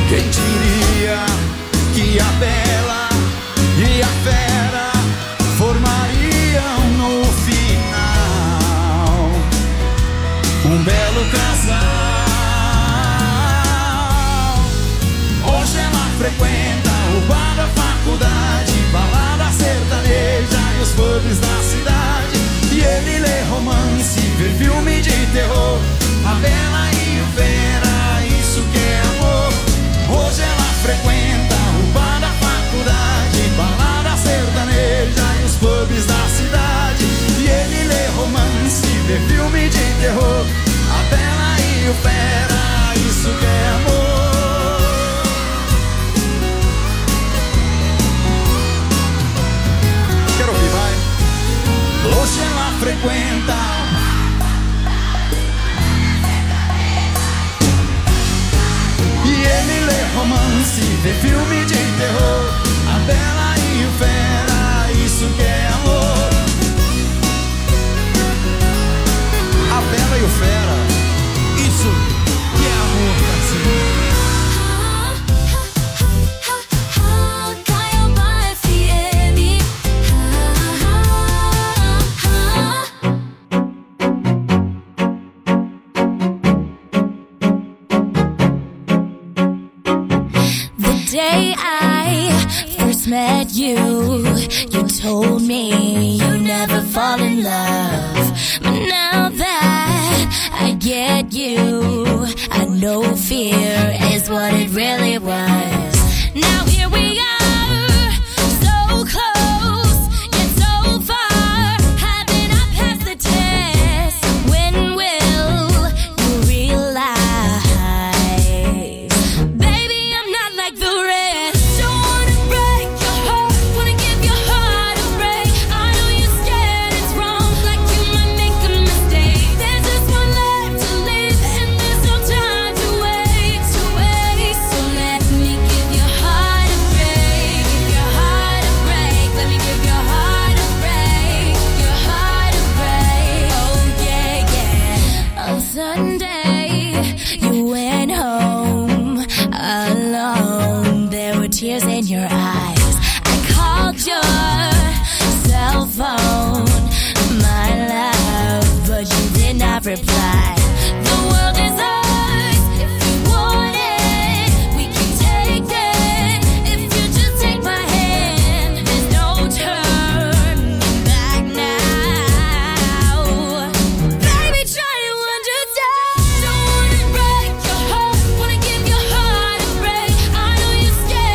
Quem diria que a bela e a fera formariam no final um belo casal. Hoje ela frequenta o bar da faculdade, balada sertaneja e os pubs da cidade. E ele lê romance, vê filme de terror. A bela e o fera, isso que é amor. Hoje ela frequenta o bar da faculdade, balada sertaneja e os pubs da cidade. E ele lê romance, vê filme de terror. A bela e o fera, isso que é amor. Quero ouvir, vai. Hoje ela frequenta e ele lê romance, vê filme de terror. A bela e o fera, isso que é amor. A bela e o fera, isso que é amor, parceiro. Day I first met you, you told me you never fall in love. But now that I get you, I know fear is what it really was. Now here we are, so close, yet so far. Haven't I passed the test? When will you realize? Tears in your eyes. I called your cell phone, my love, but you did not reply. The world is ours. If you want it, we can take it. If you just take my hand, there's no turning back now. Baby, try to understand. Don't wanna break your heart, wanna give your heart a break. I know you're scared.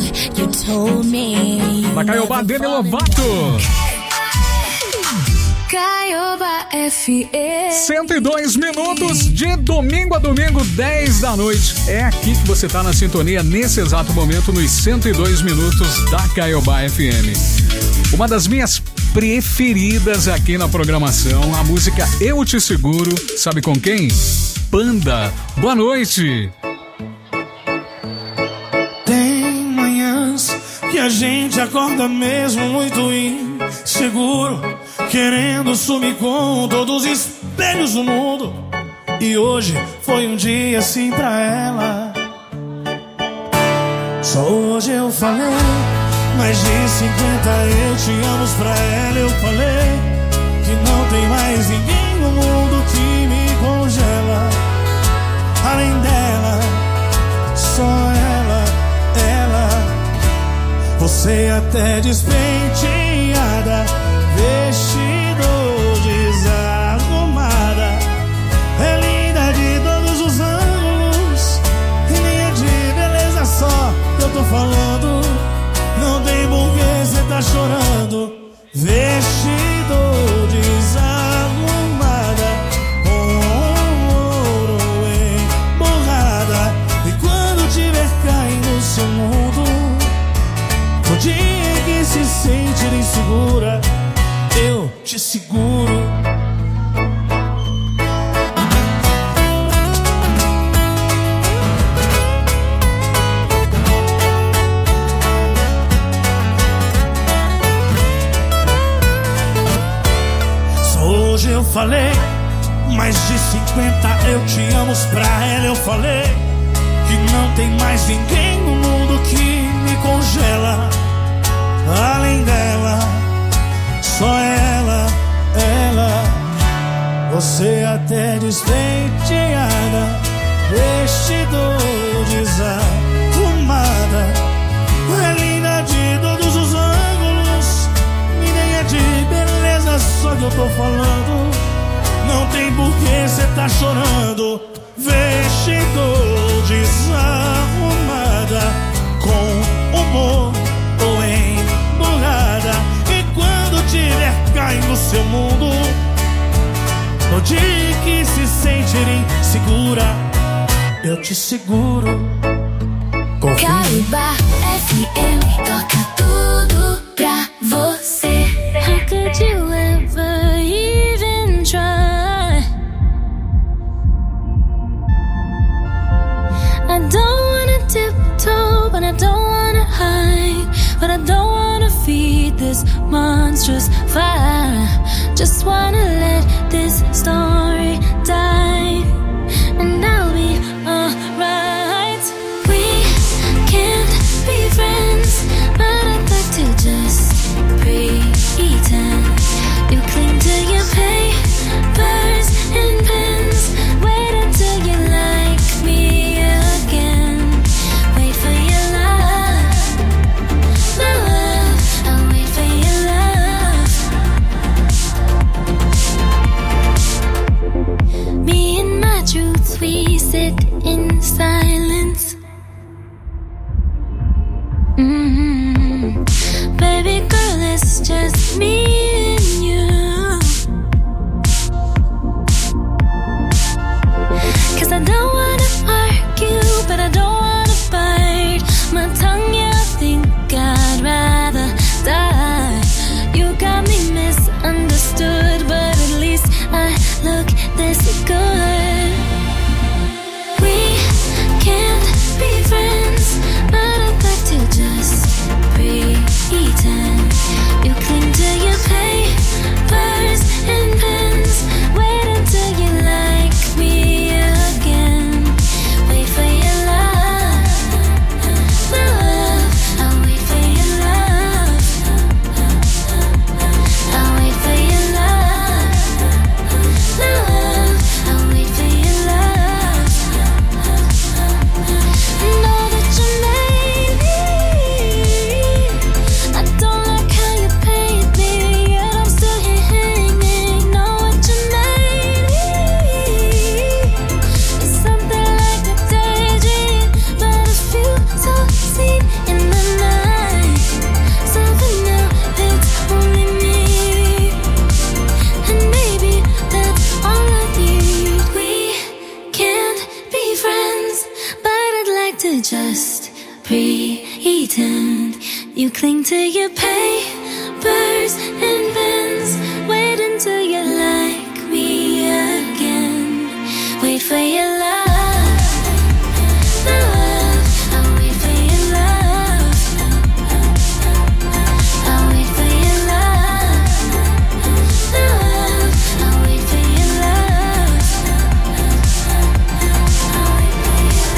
Caiobá, Demi Lovato. Caiobá FM. 102 minutos de domingo a domingo, 10 da noite. É aqui que você tá na sintonia nesse exato momento, nos 102 minutos da Caiobá FM. Uma das minhas preferidas aqui na programação, a música Eu Te Seguro. Sabe com quem? Panda. Boa noite. Tem manhãs que a gente acorda mesmo muito inseguro, querendo sumir com todos os espelhos do mundo. E hoje foi um dia assim pra ela. Só hoje eu falei mais de 50 eu te amo pra ela. Eu falei que não tem mais ninguém no mundo que me congela. Além dela, só ela. Você até despenteada, vestido desarrumada, é linda de todos os ângulos, e nem é de beleza só que eu tô falando. Não tem porquê cê tá chorando. Vestido desarrumada, com ouro emborrada, e quando tiver caindo no seu mundo, no dia que se sentir insegura, eu te seguro. Só hoje eu falei mais de 50 eu te amo pra ela. Eu falei que não tem mais ninguém no mundo que me congela. Além dela, só ela. Você até despenteada, vestido desarrumada, é linda de todos os ângulos, e nem é de beleza só que eu tô falando. Não tem porquê cê tá chorando. Vestido desarrumada, com humor ou emburrada, e quando tiver caindo no seu mundo, no dia que se sentir insegura, eu te seguro. Caiobá FM toca tudo pra você. How could you ever even try? I don't wanna tiptoe, but I don't wanna hide, but I don't wanna feed this monstrous fire. Just wanna let this story die, and I'll be alright. We can't be friends, but I'd like to just pretend. You cling to your papers and pens, wait until you like me again. Wait for your love, my love, I'll wait for your love. Me and my truths, we sit in silence. Baby girl, it's just me and you. 'Cause I don't wanna argue, but I don't wanna bite my tongue, yeah, I think I'd rather die. You got me misunderstood, but at least I look this good. We can't be friends, but I'd like to just pretend. You cling to You cling to your papers and pens. Wait until you like me again. Wait for your love. I'll wait for your love. I'll wait for your love. I'll wait for your love. I'll wait for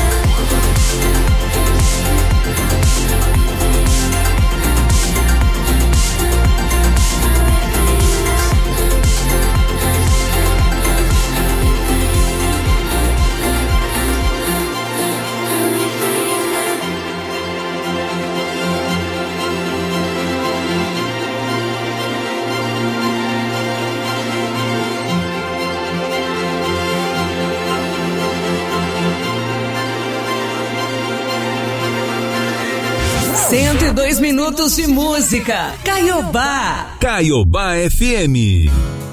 Cento e 102 minutos de música. Caiobá. Caiobá FM.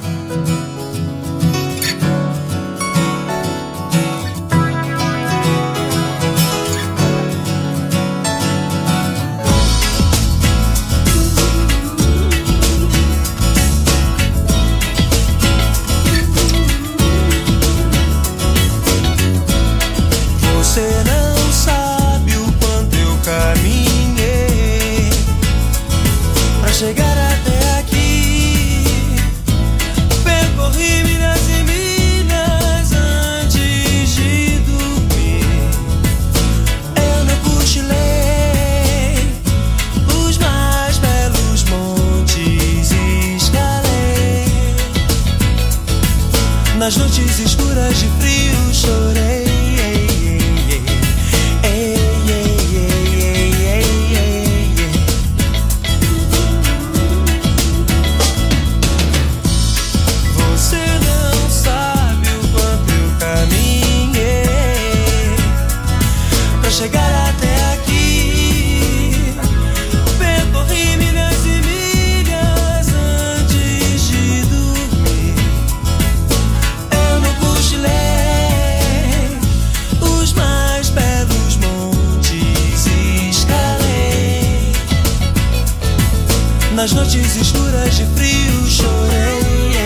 Nas noites escuras de frio chorei. Você não sabe o quanto eu caminhei pra chegar até aqui. Percorri milhas e milhas antes de dormir. Os mais belos montes escalei. Nas noites escuras de frio chorei.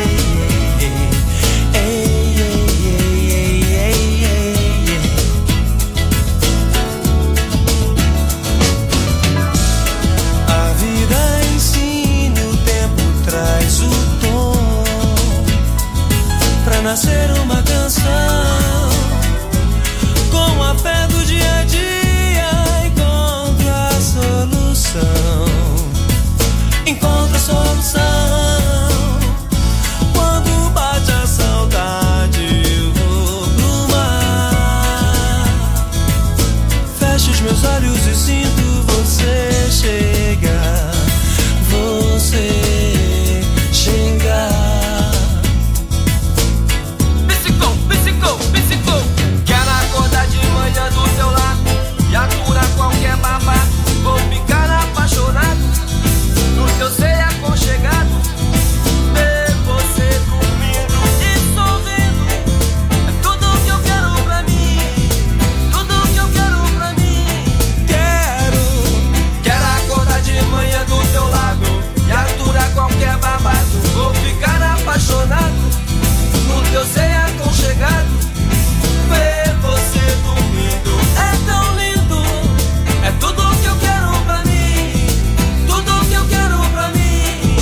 A vida ensina, o tempo traz o tom pra nascer uma canção. Com a fé do dia a dia encontro a solução. Encontro a solução. Quando bate a saudade eu vou pro mar. Fecho os meus olhos e sinto você chegar. Você chegar. Quero acordar de manhã do teu lado e aturar qualquer babado. Vou ficar apaixonado no teu ser aconchegado. Ver você dormindo e sorrindo é tudo que eu quero pra mim. Tudo que eu quero pra mim. Quero acordar de manhã do teu lado e aturar qualquer babado. Vou ficar apaixonado no teu ser aconchegado. Ver você dormindo é tão lindo. É tudo que eu quero pra mim. Tudo que eu quero pra mim.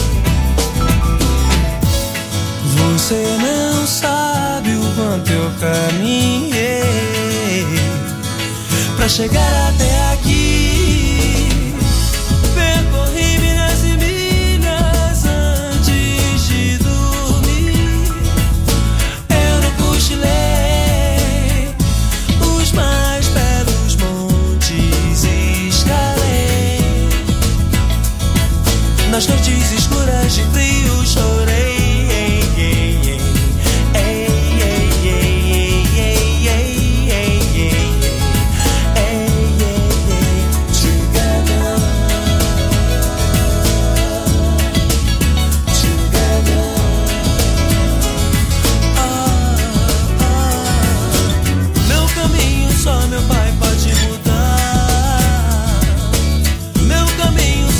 Você não sabe o quanto eu caminhei pra chegar até aqui. Percorri milhas e milhas antes de dormir. Eu não cochilei. Os mais belos montes escalei. Nas noites escuras de frio chorei. Meu caminho só meu pai pode mudar. Meu caminho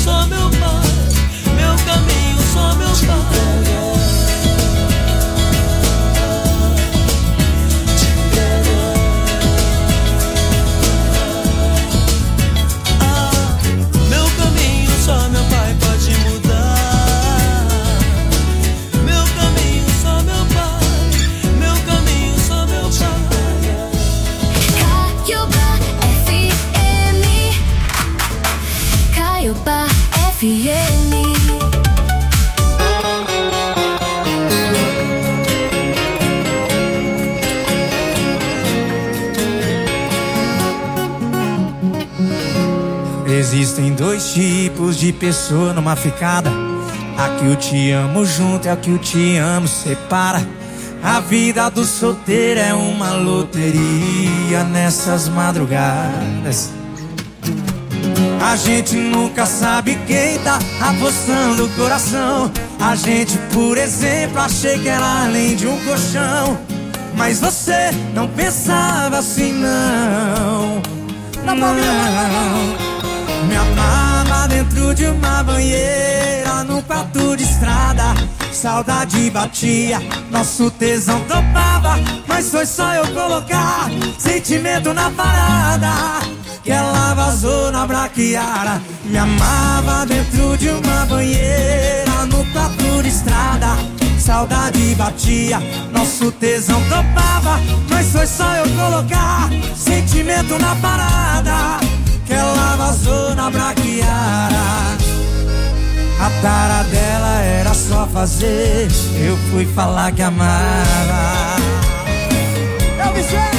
Existem dois tipos de pessoa numa ficada. A que o te amo junto é a que o te amo separa. A vida do solteiro é uma loteria nessas madrugadas. A gente nunca sabe quem tá apostando o coração. A gente, por exemplo, achei que era além de um colchão. Mas você não pensava assim, não. Não. Me amava dentro de uma banheira, num quarto de estrada. Saudade batia, nosso tesão topava. Mas foi só eu colocar sentimento na parada que ela vazou na braquiara. Me amava dentro de uma banheira, no quarto de estrada. Saudade batia, nosso tesão topava. Mas foi só eu colocar sentimento na parada que ela vazou na braquiara. A tara dela era só fazer, eu fui falar que amava. Eu me sei.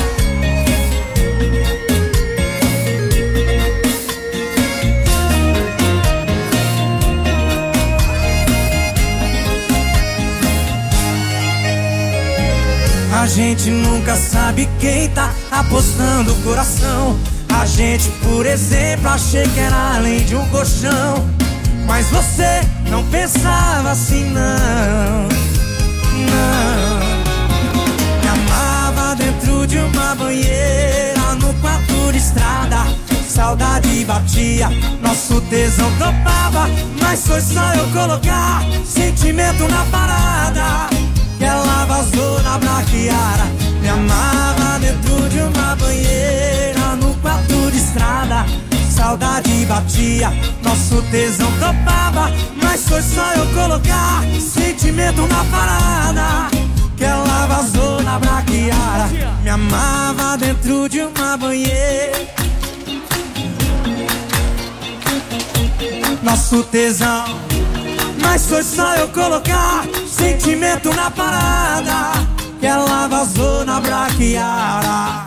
A gente nunca sabe quem tá apostando o coração. A gente, por exemplo, achei que era além de um colchão. Mas você não pensava assim, não. Não. Me amava dentro de uma banheira, no quarto de estrada. Saudade batia, nosso tesão topava. Mas foi só eu colocar sentimento na parada que ela vazou na braquiara. Me amava dentro de uma banheira, no quarto de estrada. Saudade batia, nosso tesão topava. Mas foi só eu colocar sentimento na parada que ela vazou na braquiara. Me amava dentro de uma banheira, nosso tesão. Mas foi só eu colocar sentimento na parada que ela vazou na braquiara.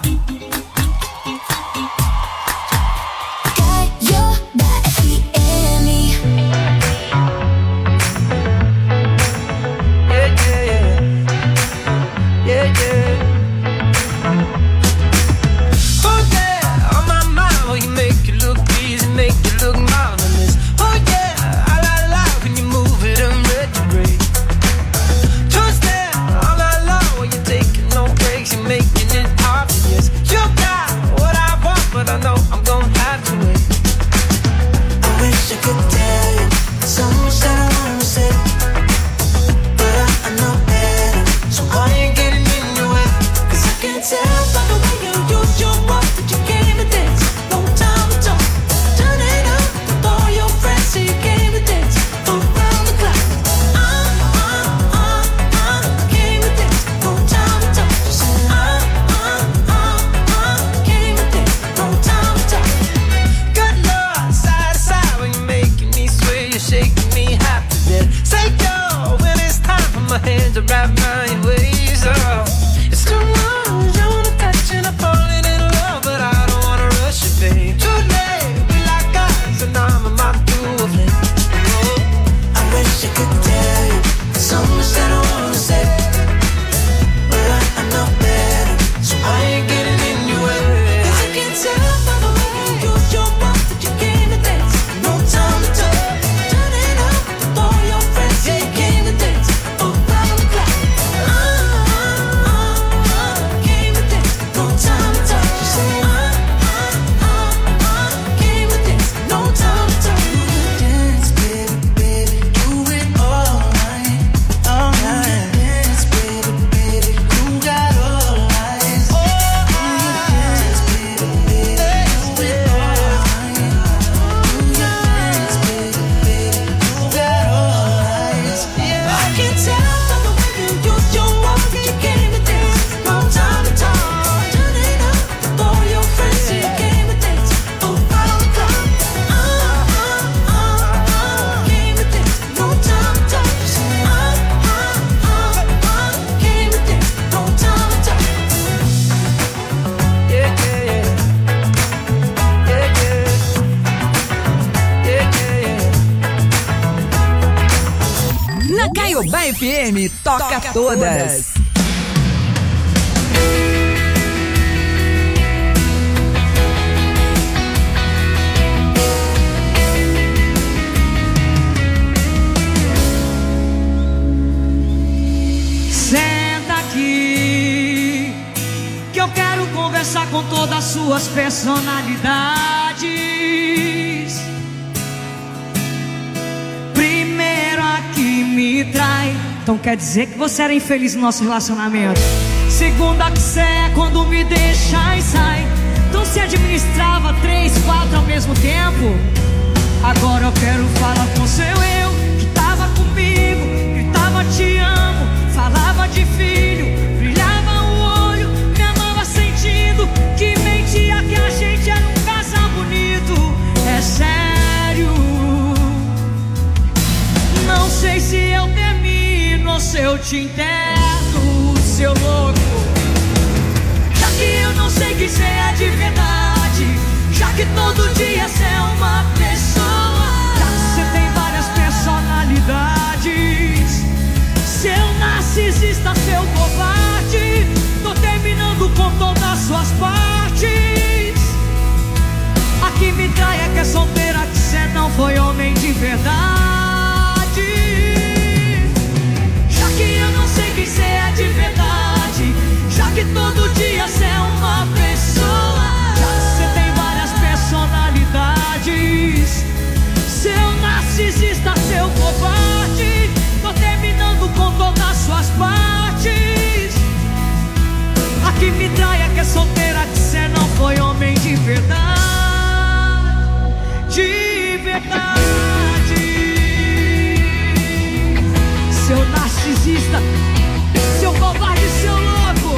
Na Caiobá FM, toca todas. Senta aqui, que eu quero conversar com todas as suas personalidades. Primeiro a que me trai, então quer dizer que você era infeliz no nosso relacionamento. Segunda que cê é quando me deixa e sai, então se administrava 3, 4 ao mesmo tempo. Agora eu quero falar com seu eu, que tava comigo, gritava te amo, falava de filho, brilhava o olho, me amava sentindo que mentia que a gente era um casal bonito. É sério, não sei se eu termino ou se eu te enterro, seu louco. Já que eu não sei que cê é de verdade, já que todo dia cê é uma pessoa, já que cê tem várias personalidades, seu narcisista, seu covarde, tô terminando com todas as suas partes. A que me trai é que é solteira, que cê não foi homem de verdade. Já que eu não sei que cê é de verdade, já que todo dia cê é uma pessoa, já que cê tem várias personalidades, seu narcisista, seu covarde, tô terminando com todas as suas partes. A que me trai é que é solteira, que cê não foi homem de verdade. De verdade. Seu narcisista, seu covarde, seu louco.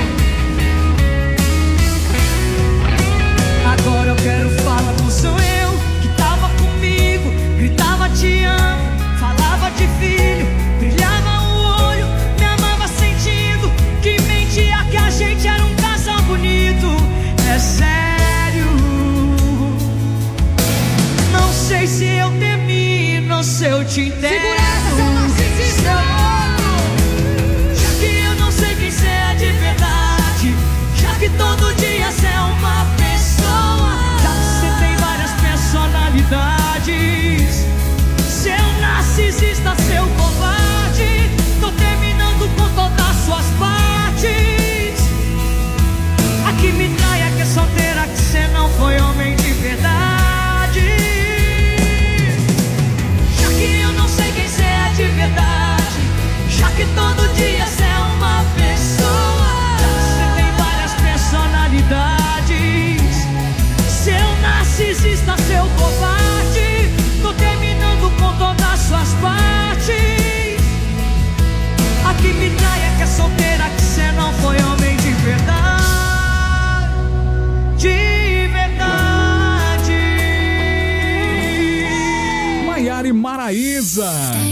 Agora eu quero falar com seu eu, que tava comigo, gritava te amo, falava de filho, brilhava o olho, me amava sentindo que mentia que a gente era um casal bonito. É sério, não sei se eu termino ou se eu te enterro. Segura essa, seu narcisista. Já que eu não sei quem cê é de verdade, já que todo dia cê é uma pessoa, já que cê tem várias personalidades, seu narcisista, seu covarde, tô terminando com todas as suas partes. A que me trai é que é solteira, que cê não foi homem de verdade. Já que eu não sei quem cê é de verdade, já que todo dia cê é uma pessoa, já que cê tem várias personalidades, seu narcisista, seu covarde, tô terminando com todas as suas partes. A que me trai é que é solteira, que cê não foi homem de verdade. De verdade. Maiara e Maraísa,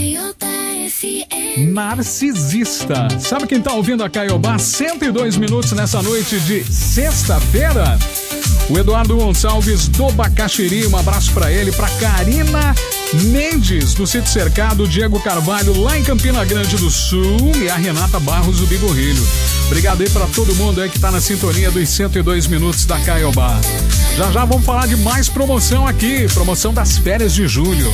Narcisista. Sabe quem tá ouvindo a Caiobá? 102 minutos nessa noite de sexta-feira. O Eduardo Gonçalves do Bacaxiri, um abraço pra ele, pra Karina Mendes do Sítio Cercado, Diego Carvalho lá em Campina Grande do Sul e a Renata Barros do Bigorrilho. Obrigado aí pra todo mundo aí que tá na sintonia dos 102 minutos da Caiobá. Já já vamos falar de mais promoção aqui, promoção das férias de julho.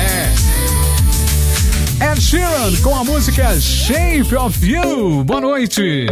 Ed Sheeran com a música Shape of You. Boa noite.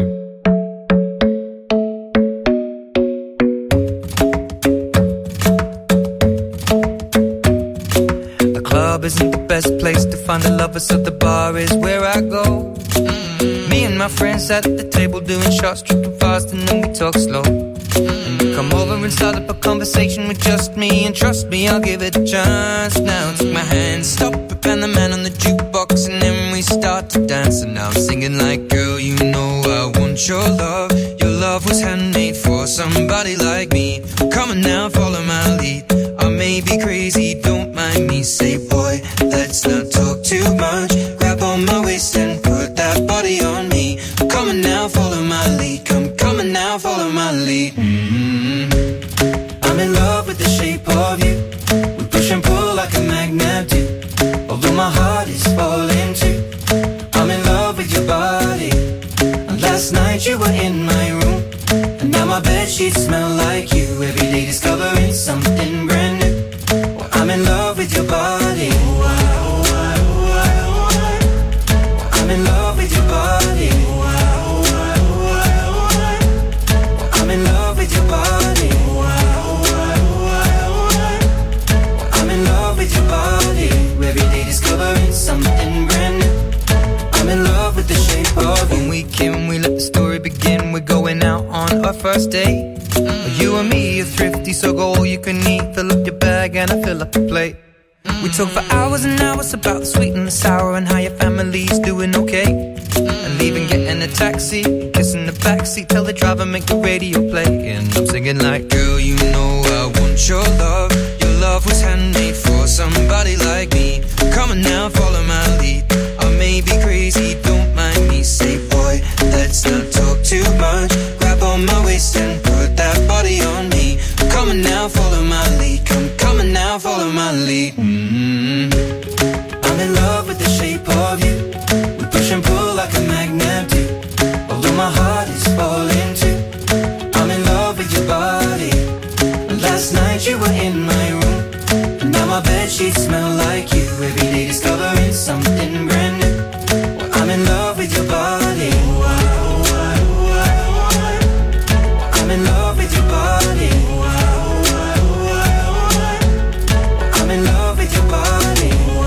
The club isn't the best place to find a lover, so the bar is where I go. Me and my friends at the table doing shots, tripping fast, and then we talk slow. Come over and start up a conversation with just me, and trust me, I'll give it a chance. Now take my hand, stop it, and the man on the jukebox, and then we start to dance. And now I'm singing like, girl, you know I want your love. Your love was handmade for somebody like me. Come on now, follow my lead. I may be crazy, don't mind me. Say, boy, let's not talk too much. Grab on my waist and put that body on me. Come on now, follow my lead. Come on now, follow my lead. I'm in love with the shape of you. We push and pull like a magnet do. Although my heart is falling too. first date. You and me are thrifty, so go all you can eat. Fill up your bag and I fill up the plate. We talk for hours and hours about the sweet and the sour and how your family's doing okay. And leaving, getting a taxi, kissing the backseat, tell the driver make the radio play. And I'm singing like, girl, you know I want your love. Your love was handmade for somebody like me. Come on now, follow my lead. I may be crazy, don't mind me. Say, boy, let's not talk too much. Grab on my waist and put that body on me. Come on now, follow my lead. Come on now, follow my lead. I'm in love with the shape of you. We push and pull like a magnet do. Although my heart is falling too. I'm in love with your body. Last night you were in my room. And now my bedsheets smell like you. Every day discovering something brand new. Well, I'm in love with your body. I'm in love with your body. I'm in love with your body.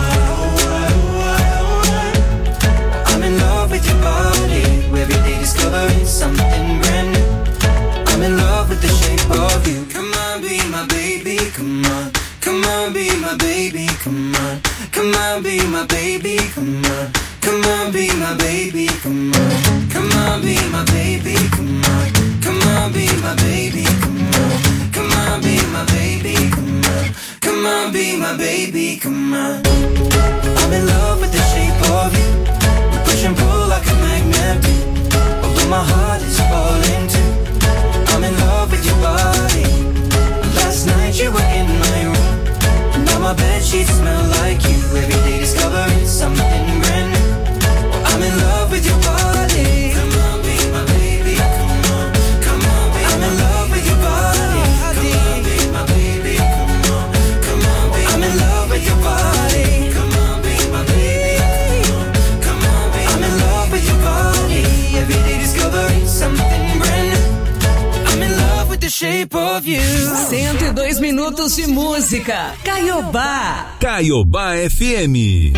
I'm in love with your body. Every day discovering something brand new. I'm in love with the shape of you. Come on, be my baby, come on. Come on, be my baby, come on. Come on, be my baby, come on. Come on, be my baby, come on. Come on, be my baby, come on. Come on, be my baby, come on. Come on, be my baby, come on. Come on, be my baby, come on. I'm in love with the shape of you. We push and pull like a magnet do. Although my heart is falling too. I'm in love with your body. Last night you were in my room. Now my bedsheets smell like you. Every day discovering something brand new. I'm in love with your body. Come on, be my baby. Come on, come on, be I'm in love with your body. Come on, be my baby. Come on, come on, be I'm in love with your body. Come on, be my baby. Come on, be I'm in love with your body. Every day discovering something brand new. I'm in love with the shape of you. 102 minutos de música. Caiobá. Caiobá FM.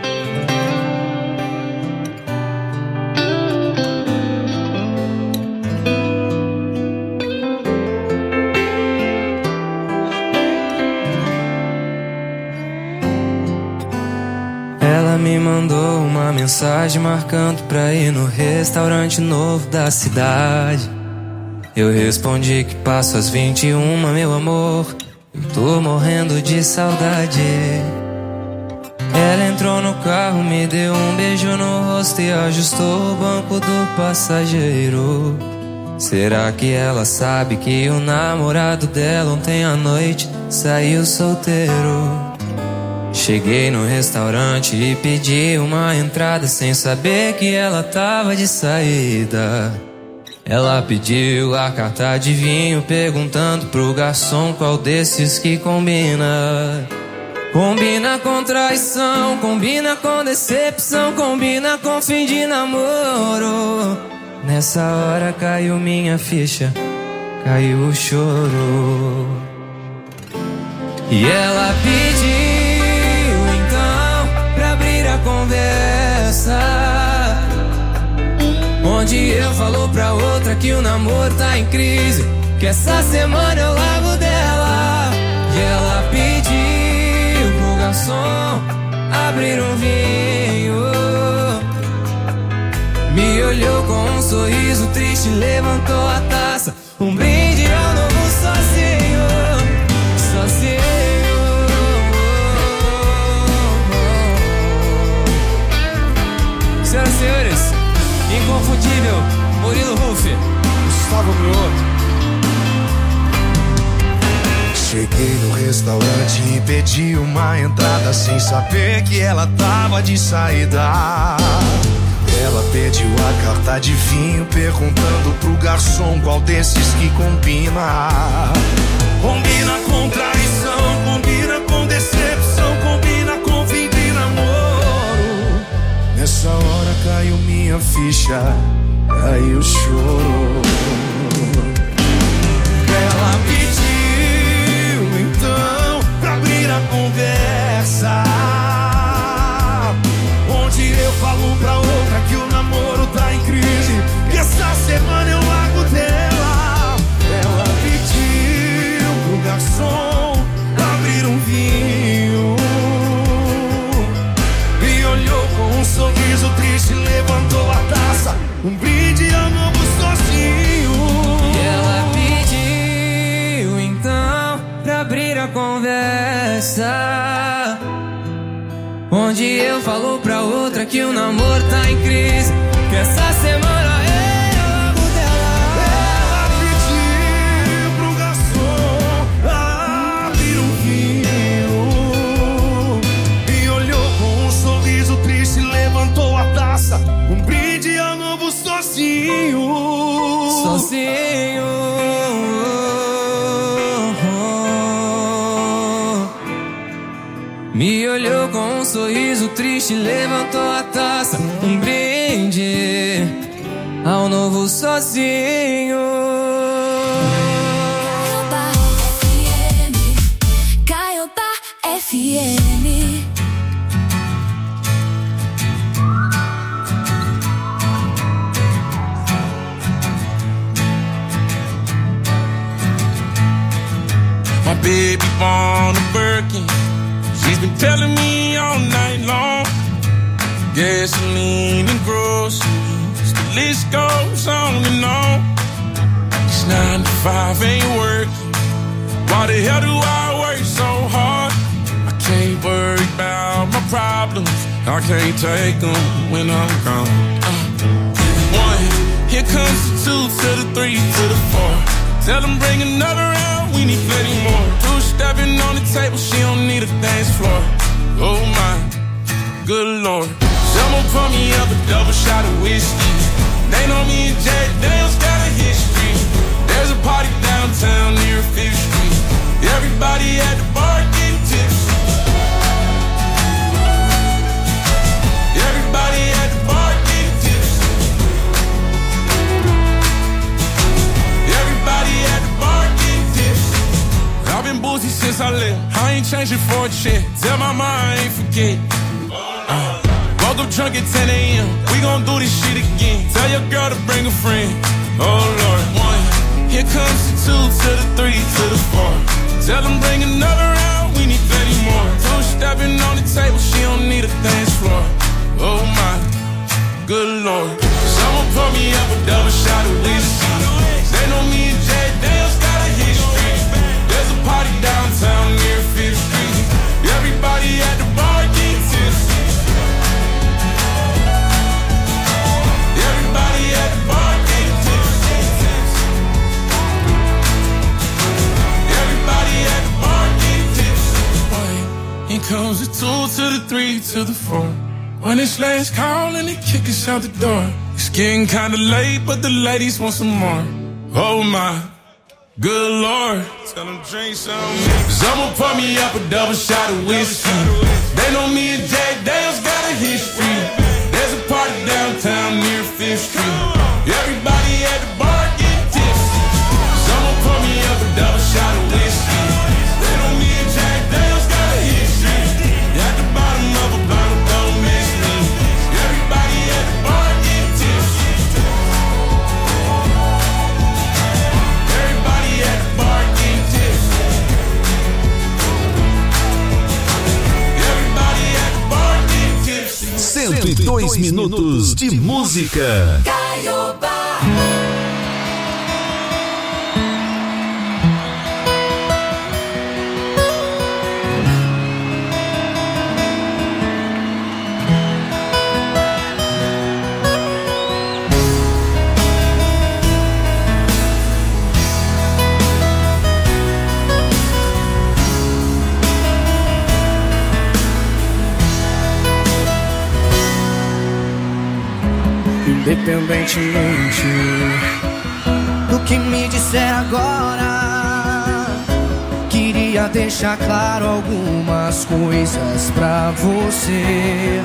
Ela me mandou uma mensagem marcando pra ir no restaurante novo da cidade. Eu respondi que passo às 21, meu amor. Eu tô morrendo de saudade. Ela entrou no carro, me deu um beijo no rosto e ajustou o banco do passageiro. Será que ela sabe que o namorado dela ontem à noite saiu solteiro? Cheguei no restaurante e pedi uma entrada sem saber que ela tava de saída. Ela pediu a carta de vinho, perguntando pro garçom qual desses que combina. Combina com traição, combina com decepção, combina com fim de namoro. Nessa hora caiu minha ficha, caiu o choro. E ela pediu então pra abrir a conversa, onde eu falo pra outra que o namoro tá em crise, que essa semana eu largo dela. E ela pediu pro garçom abrir um vinho, me olhou com um sorriso triste, levantou a taça, um brinde ao novo sozinho, sozinho. Senhoras e senhores, inconfundível Murilo Huff, Gustavo Mioto. Cheguei no restaurante e pedi uma entrada sem saber que ela tava de saída. Ela pediu a carta de vinho, perguntando pro garçom qual desses que combina. Combina com traição, combina com decepção, combina com fim de namoro. Nessa hora caiu minha ficha, caiu o choro. Ela pediu então pra abrir a conversa, onde eu falo pra outra que o namoro tá em crise, que essa semana eu largo dela. Uma falou pra outra que o namoro tá em crise, que essa semana eu largo dela. Ela pediu pro garçom abrir um vinho e olhou com um sorriso triste, levantou a taça, um brinde ao novo sozinho. Sozinho. Me olhou com um sorriso triste, levantou a taça, um brinde ao novo sozinho. Caiobá FM. My baby born a Birkin. She's been telling me all night long. Gasoline and groceries, the list goes on and on. It's 9 to 5, ain't working. Why the hell do I work so hard? I can't worry about my problems, I can't take them when I'm gone. 1, here comes the 2 to the 3 to the 4. Tell them bring another round, we need plenty more. 2 stepping on the table, she don't need a dance floor. Oh my, good lord. Someone pour me up a double shot of whiskey. They know me and Jack Daniels got a history. There's a party downtown near 5th Street. Everybody at the bar getting tipsy. Everybody at the bar getting tipsy. Everybody at the bar getting tipsy. I've been boozy since I left, I ain't changing for a check. Tell my mom I ain't forget. Woke up drunk at 10 a.m. We gon' do this shit again. Tell your girl to bring a friend. Oh Lord. 1, here comes the 2 to the 3 to the 4. Tell them bring another round, we need plenty more. 2 stepping on the table, she don't need a dance floor. Oh my, good lord. Someone pour me up a double shot of whiskey. They know me and Jack Daniels got a history. There's a party downtown near 5th Street. Everybody at the bar getting tipsy. Everybody at the bar getting tipsy. Everybody at the bar getting tipsy. Here comes the 2 to the 3 to the 4. When it's last call and they kick us out the door. It's getting kinda late, but the ladies want some more. Oh my, good lord. Tell them drink some. Someone pour me up a double shot of whiskey. They know me and Jack Daniels got a history. There's a party downtown near 5th Street. Everybody at the bar getting tipsy. Someone pour me up a double shot of whiskey. They know me and Jack Daniels got a history. At the bottom of a bottle, don't miss me. Everybody at the bar getting tipsy. Everybody at the bar getting tipsy. Everybody at the bar getting tipsy. 102 minutos de música. Caiobá. Independentemente do que me disser agora, queria deixar claro algumas coisas pra você.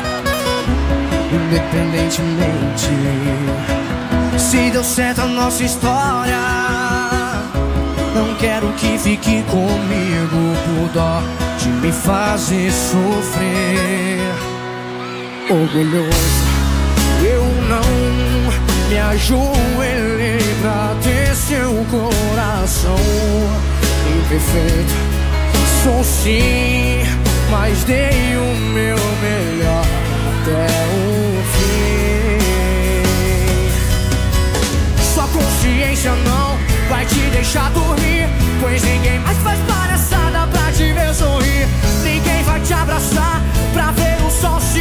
Independentemente se deu certo a nossa história, não quero que fique comigo por dó de me fazer sofrer. Orgulhoso, eu não me ajoelhei pra ter seu coração. Imperfeito, sou sim, mas dei o meu melhor até o fim. Sua consciência não vai te deixar dormir, pois ninguém mais faz palhaçada pra te ver sorrir. Ninguém vai te abraçar pra ver o sol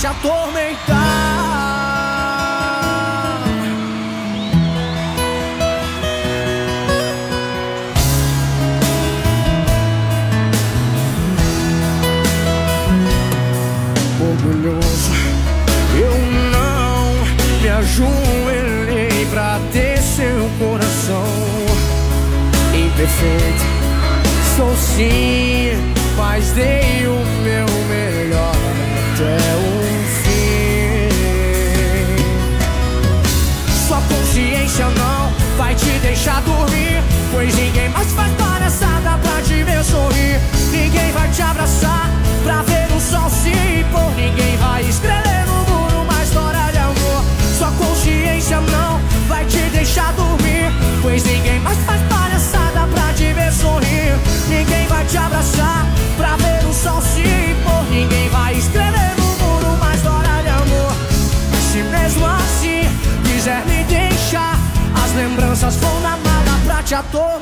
atormentar. Orgulhoso, eu não me ajoelhei pra ter seu coração. Imperfeito, sou sim, mas dei o meu melhor até o fim. Sua consciência não vai te deixar dormir, pois ninguém mais faz palhaçada pra te ver sorrir. Ninguém vai te abraçar pra ver o sol se pôr. Ninguém vai escrever no muro uma história de amor. Sua consciência não vai te deixar dormir, pois ninguém mais faz palhaçada pra te ver sorrir. Ninguém vai te abraçar pra ver o sol se pôr. Ninguém vai escrever no muro uma história de amor. Mas se mesmo assim quiser me deixar, as lembranças vão na mala pra te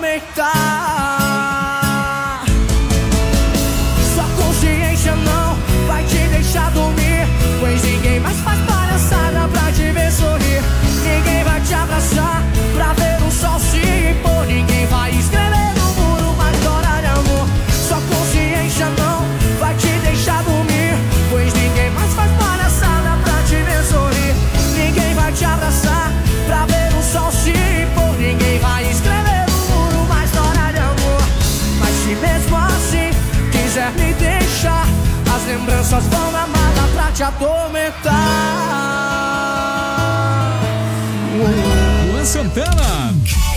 atormentar. Sua consciência não vai te deixar dormir, pois ninguém mais faz palhaçada pra te ver sorrir. Ninguém vai te abraçar pra ver o sol se pôr. Ninguém vai escrever no muro uma história de amor. Sua consciência não vai te deixar dormir, pois ninguém mais faz palhaçada pra te ver sorrir. Ninguém vai te abraçar pra ver o sol se pôr. Ninguém vai escrever no muro uma história de amor. Mas se mesmo assim quiser me deixar, as lembranças vão na mala pra te atormentar. Luan Santana.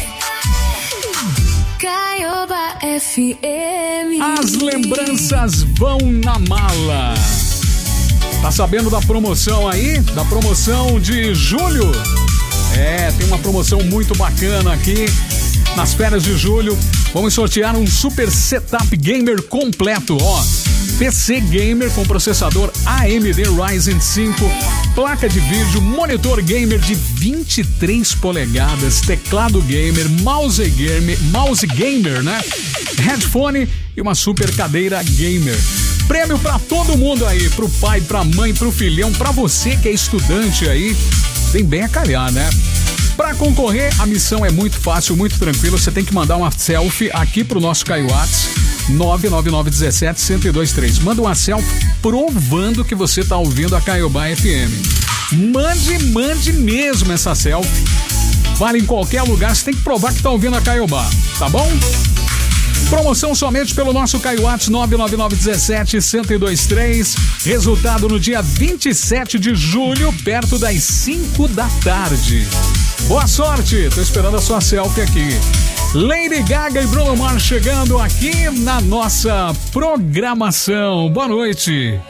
Caioba FM. As lembranças vão na mala. Tá sabendo da promoção aí? Da promoção de julho? É, tem uma promoção muito bacana aqui. Nas férias de julho, vamos sortear um super setup gamer completo, ó. PC gamer com processador AMD Ryzen 5, placa de vídeo, monitor gamer de 23 polegadas, teclado gamer, mouse gamer, né? Headphone e uma super cadeira gamer. Prêmio pra todo mundo aí, pro pai, pra mãe, pro filhão, pra você que é estudante aí, vem bem a calhar, né? Para concorrer, a missão é muito fácil, muito tranquila. Você tem que mandar uma selfie aqui pro nosso Caio Whats 99917-1023. Manda uma selfie provando que você tá ouvindo a Caiobá FM. Mande mesmo essa selfie. Vale em qualquer lugar, você tem que provar que tá ouvindo a Caiobá, tá bom? Promoção somente pelo nosso Caio Whats 99917-1023. Resultado no dia 27 de julho, perto das 5 da tarde. Boa sorte, tô esperando a sua selfie aqui. Lady Gaga e Bruno Mars chegando aqui na nossa programação. Boa noite.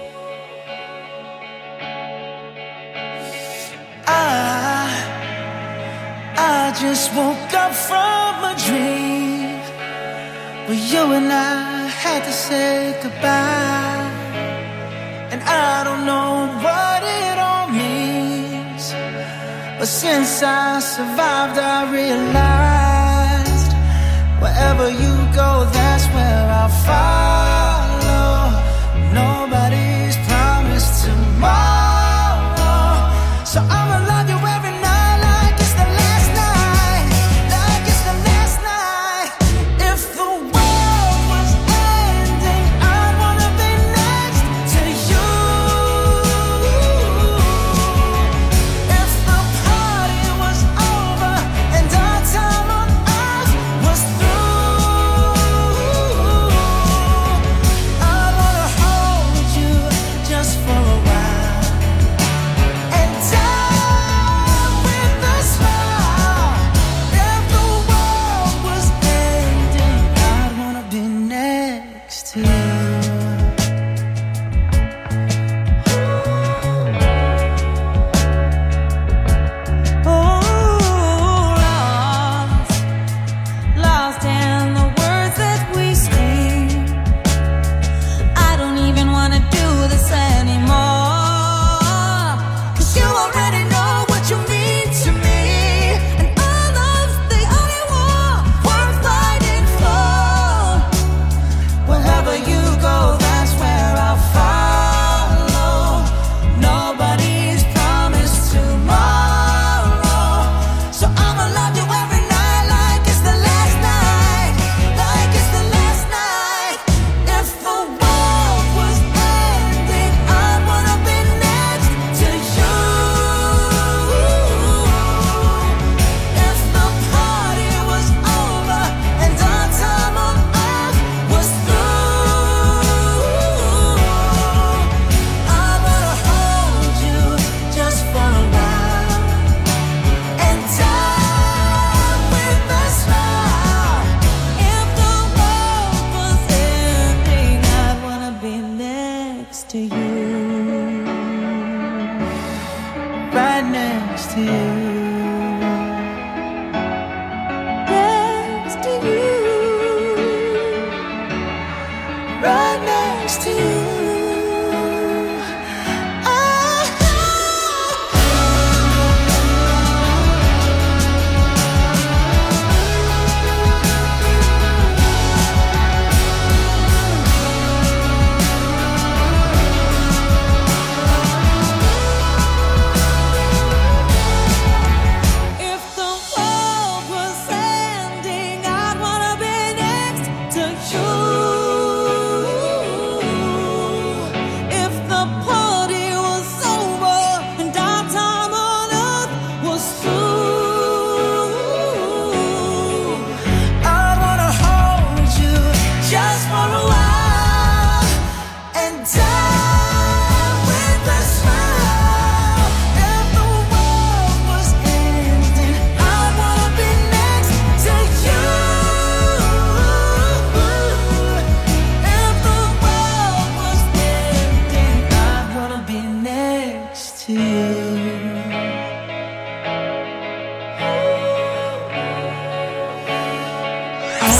I just woke up from a dream where you and I had to say goodbye, and I don't know what it all means, but since I survived I realized wherever you go, that's where I'll follow. Nobody's promised tomorrow, so I'ma love you every night like it's the last night, like it's the last night. If the world was ending, I'd wanna be next to you. If the party was over and our time on earth was through,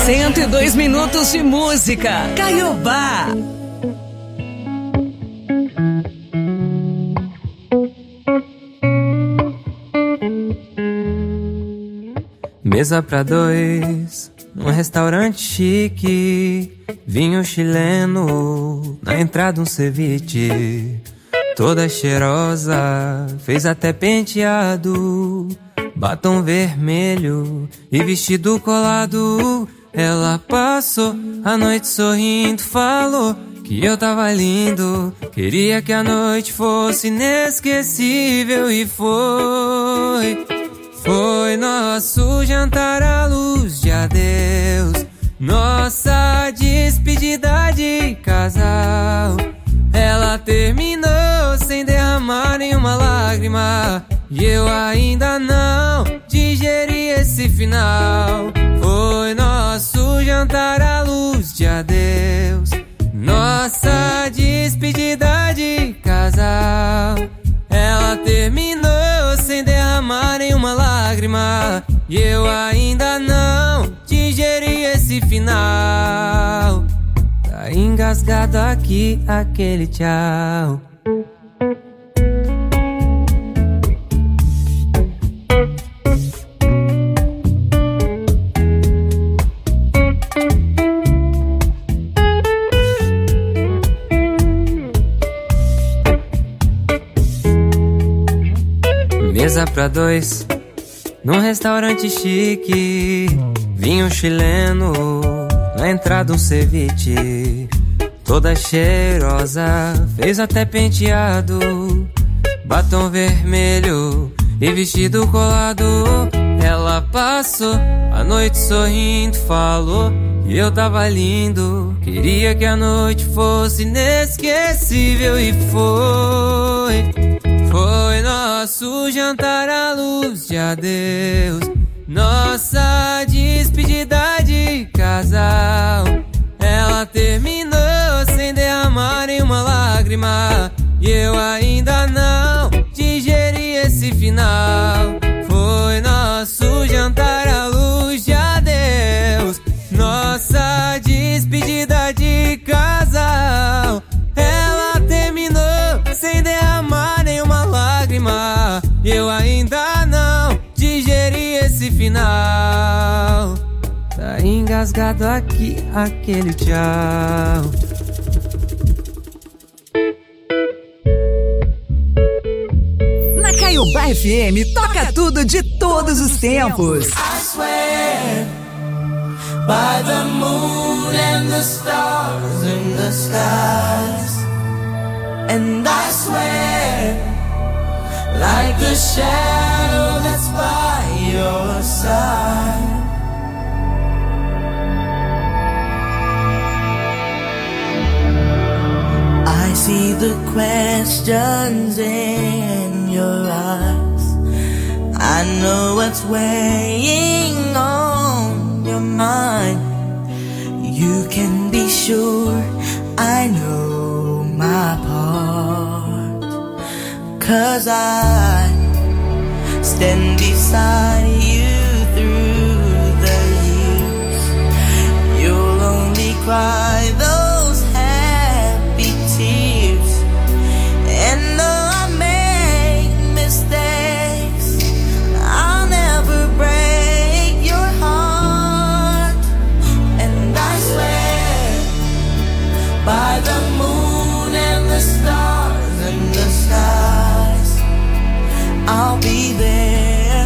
102 minutos de música. Caiobá. Mesa pra dois, num restaurante chique. Vinho chileno, na entrada um ceviche. Toda cheirosa, fez até penteado. Batom vermelho e vestido colado. Ela passou a noite sorrindo, falou que eu tava lindo. Queria que a noite fosse inesquecível e foi. Foi nosso jantar à luz de adeus, nossa despedida de casal. Ela terminou sem derramar nenhuma lágrima, e eu ainda não digeri esse final. Foi nosso jantar à luz de adeus, nossa despedida de casal. Ela terminou sem derramar nenhuma lágrima, e eu ainda não digeri esse final. Tá engasgado aqui aquele tchau. Mesa pra dois, num restaurante chique. Vinho chileno, na entrada um ceviche. Toda cheirosa, fez até penteado. Batom vermelho e vestido colado. Ela passou a noite sorrindo, falou que eu tava lindo. Queria que a noite fosse inesquecível e foi. Foi nosso jantar à luz de adeus, nossa despedida de casal. Ela terminou sem derramar nenhuma lágrima, e eu ainda não digeri esse final. Foi nosso jantar à luz de adeus, nossa despedida de casal. Ela terminou sem derramar nenhuma lágrima, e eu ainda não digeri esse final. Tá engasgado aqui aquele tchau. Na Caiobá FM toca tudo de todos os tempos. I swear by the moon and the stars in the skies, and I swear like the shadow that's by your side. I see the questions in your eyes. I know what's weighing on your mind. You can be sure I know my part, 'cause I stand beside you through the years. You'll only cry those happy tears, and though I make mistakes, I'll never break your heart. And I swear by the moon and the stars and the skies, I'll be there.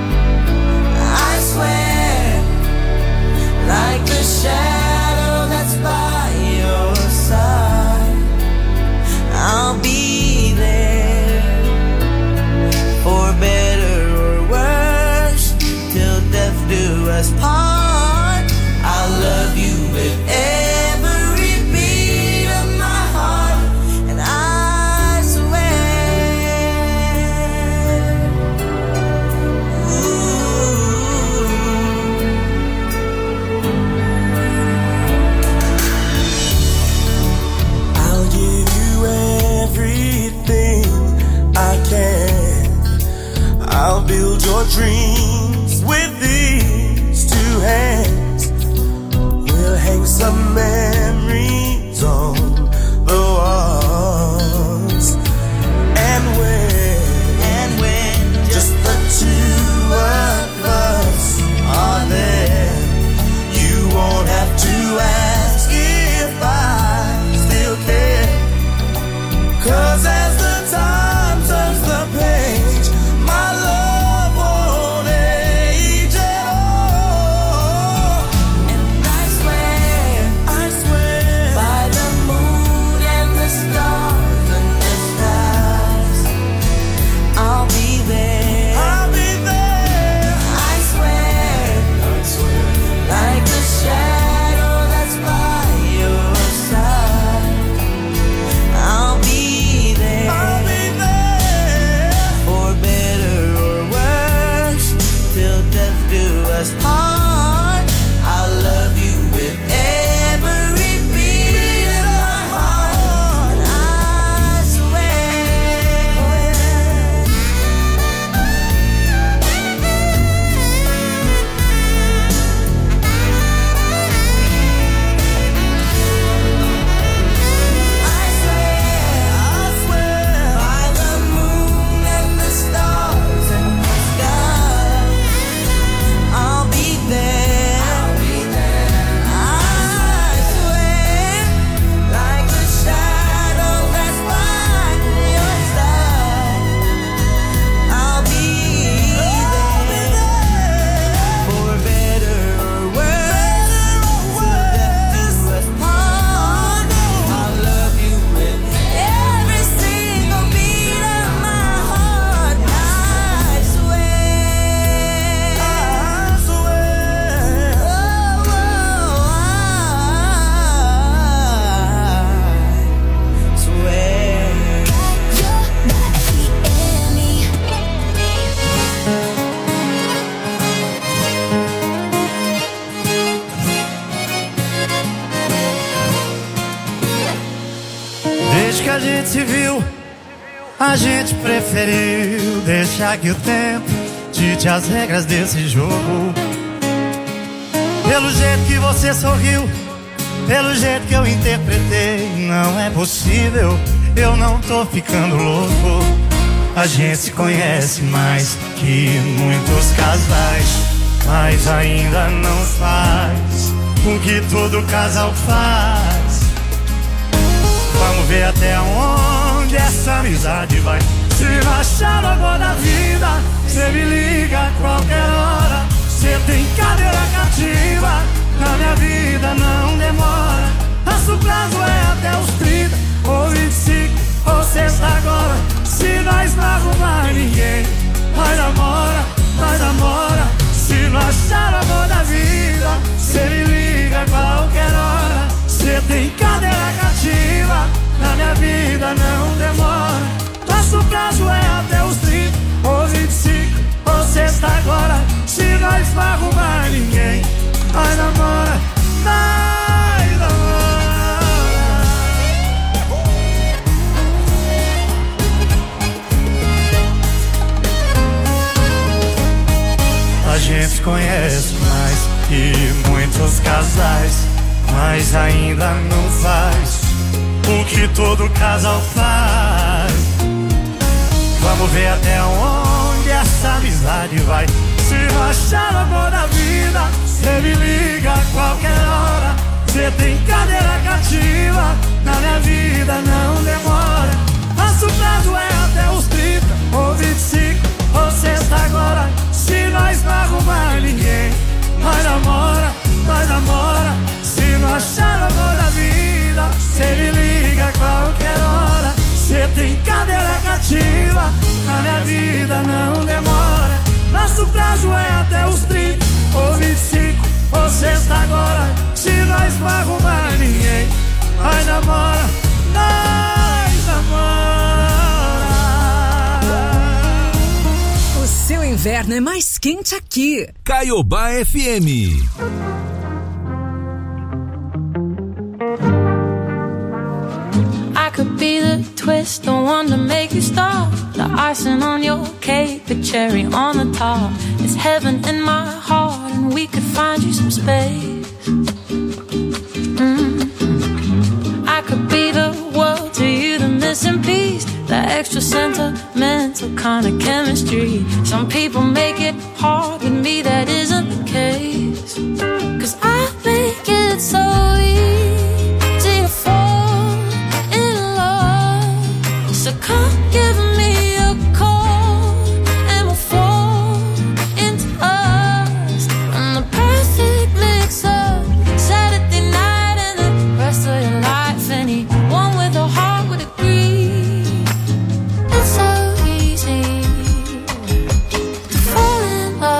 I swear like the shadow that's by your side, I'll be there. For better or worse, till death do us part. I'll love you with every beat of my heart, and I swear. I'll give you everything I can. I'll build your dreams with these two hands. que a gente se viu, a gente preferiu deixar que o tempo dite as regras desse jogo. Pelo jeito que você sorriu, pelo jeito que eu interpretei, não é possível, eu não tô ficando louco. A gente se conhece mais que muitos casais, mas ainda não faz o que todo casal faz. Vamos ver até onde essa amizade vai. Se não achar o amor da vida, cê me liga a qualquer hora. Cê tem cadeira cativa, na minha vida não demora. Nosso prazo é até os 30 ou 25 ou sexta agora. Se nós não arrumar ninguém, nós namora, nós namora. Se não achar o amor da vida, cê me liga a qualquer hora. Cê tem cadeira cativa, na minha vida não demora. Nosso prazo é até os 30 ou 25 ou sexta agora. Se nós não arrumar ninguém, nós namora, nós namora. A gente se conhece mais que muitos casais, mas ainda não faz o que todo casal faz. Vamos ver até onde essa amizade vai. Se não achar o amor da vida, cê me liga a qualquer hora. Cê tem cadeira cativa, na minha vida não demora. Nosso prazo é até os 30 ou 25 ou sexta agora. Se nós não arrumar ninguém, nós namora, nós namora. Se não achar o amor da vida, cê me liga a qualquer hora. Cê tem cadeira cativa, na minha vida não demora. Nosso prazo é até os 30 ou 25 ou sexta agora. Se nós não arrumar ninguém, nós namora, nós namora. O seu inverno é mais quente aqui. Caiobá FM. I could be the twist, the one to make you stop, the icing on your cake, the cherry on the top. It's heaven in my heart, and we could find you some space. I could be the world to you, the missing piece, the extra sentimental kind of chemistry. Some people make it hard, with me that isn't the case. 'Cause I make it so easy to fall in love. So come give me a call and we'll fall into us. I'm the perfect mix of Saturday night and the rest of your life. Anyone with a heart would agree. It's so easy to fall in love.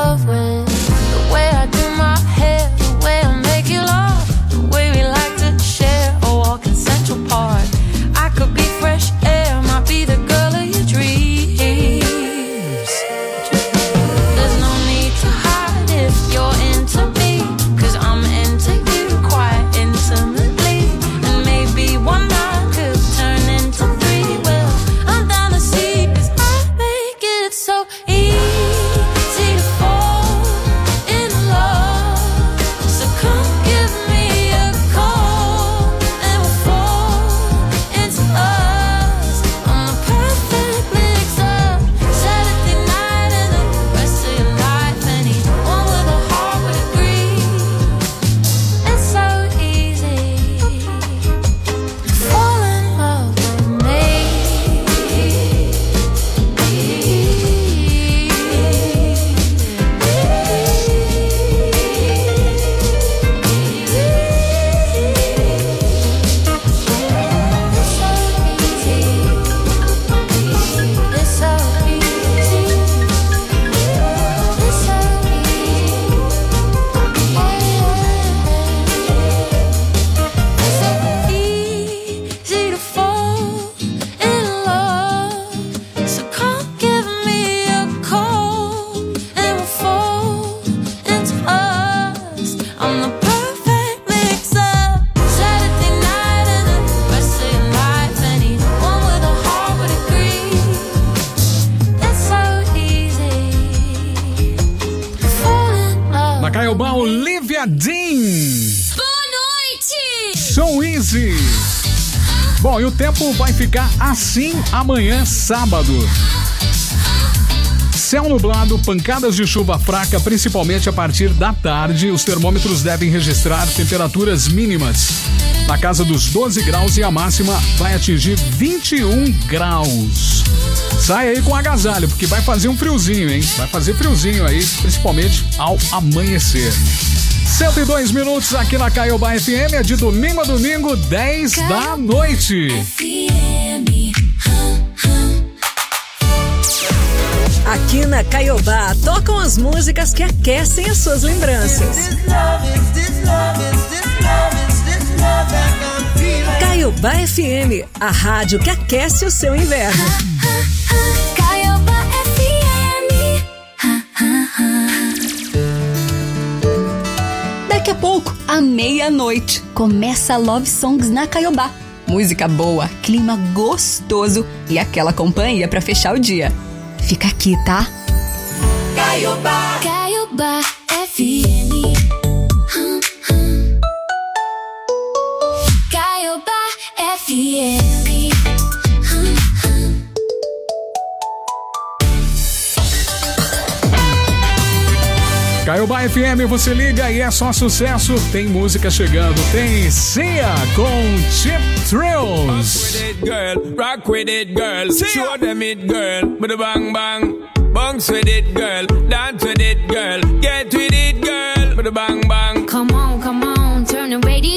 Easy. Bom, e o tempo vai ficar assim amanhã, sábado. Céu nublado, pancadas de chuva fraca, principalmente a partir da tarde. Os termômetros devem registrar temperaturas mínimas na casa dos 12 graus e a máxima vai atingir 21 graus. Sai aí com agasalho, porque vai fazer um friozinho, hein? Vai fazer friozinho aí, principalmente ao amanhecer. 102 minutos aqui na Caiobá FM, é de domingo a domingo, 10 da noite. Aqui na Caiobá, tocam as músicas que aquecem as suas lembranças. Caiobá FM, a rádio que aquece o seu inverno. Caiobá FM. Daqui a pouco, à meia-noite, começa Love Songs na Caiobá. Música boa, clima gostoso e aquela companhia pra fechar o dia. Fica aqui, tá? Caiobá. Caiobá FM. Caiobá FM. Caiobá FM, você liga e é só sucesso. Tem música chegando, tem Sia com Cheap Thrills. Rock with it, girl. Show them it, girl. With a bang bang. Bounce with it, girl. Dance with it, girl. Get with it, girl. With a bang bang. Come on, turn the radio